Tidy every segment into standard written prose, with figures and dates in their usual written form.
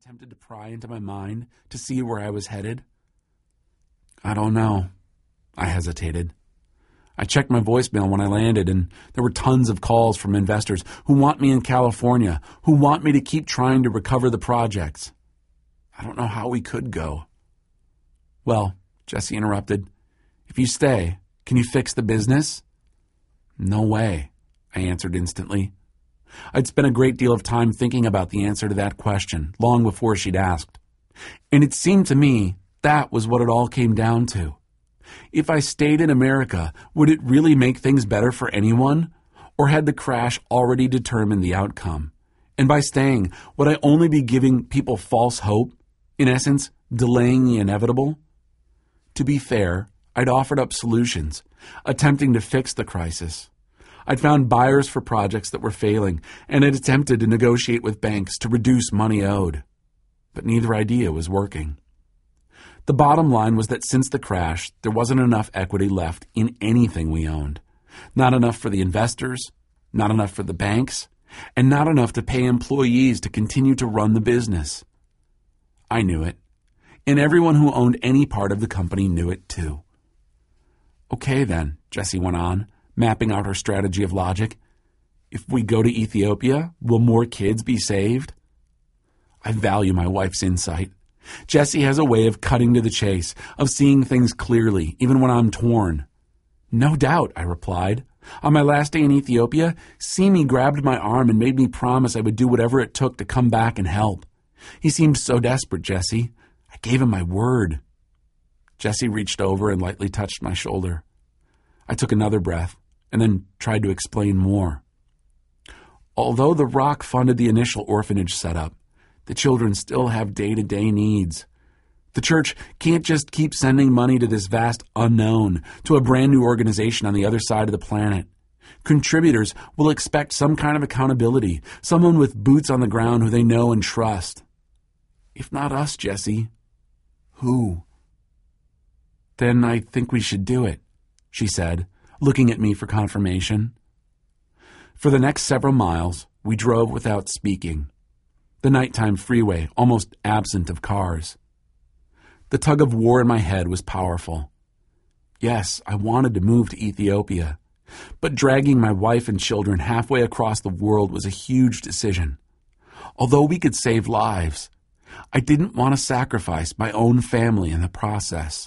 attempted to pry into my mind to see where I was headed? I don't know. I hesitated. I checked my voicemail when I landed, and there were tons of calls from investors who want me in California, who want me to keep trying to recover the projects. I don't know how we could go. Well, Jesse interrupted, if you stay, can you fix the business? No way, I answered instantly. I'd spent a great deal of time thinking about the answer to that question, long before she'd asked. And it seemed to me that was what it all came down to. If I stayed in America, would it really make things better for anyone? Or had the crash already determined the outcome? And by staying, would I only be giving people false hope? In essence, delaying the inevitable? To be fair, I'd offered up solutions, attempting to fix the crisis. I'd found buyers for projects that were failing, and had attempted to negotiate with banks to reduce money owed. But neither idea was working. The bottom line was that since the crash, there wasn't enough equity left in anything we owned. Not enough for the investors, not enough for the banks, and not enough to pay employees to continue to run the business. I knew it, and everyone who owned any part of the company knew it too. Okay then, Jessie went on, mapping out her strategy of logic. If we go to Ethiopia, will more kids be saved? I value my wife's insight. Jessie has a way of cutting to the chase, of seeing things clearly, even when I'm torn. No doubt, I replied. On my last day in Ethiopia, Simi grabbed my arm and made me promise I would do whatever it took to come back and help. He seemed so desperate, Jessie. I gave him my word. Jessie reached over and lightly touched my shoulder. I took another breath and then tried to explain more. Although the Rock funded the initial orphanage setup, the children still have day-to-day needs. The church can't just keep sending money to this vast unknown, to a brand new organization on the other side of the planet. Contributors will expect some kind of accountability, someone with boots on the ground who they know and trust. If not us, Jessie, who? Then I think we should do it, she said, looking at me for confirmation. For the next several miles, we drove without speaking. The nighttime freeway almost absent of cars. The tug of war in my head was powerful. Yes, I wanted to move to Ethiopia, but dragging my wife and children halfway across the world was a huge decision. Although we could save lives, I didn't want to sacrifice my own family in the process.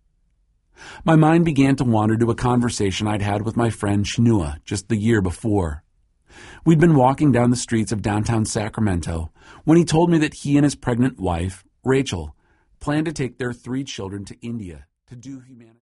My mind began to wander to a conversation I'd had with my friend Chinua just the year before. We'd been walking down the streets of downtown Sacramento when he told me that he and his pregnant wife, Rachel, planned to take their 3 children to India to do humanitarian.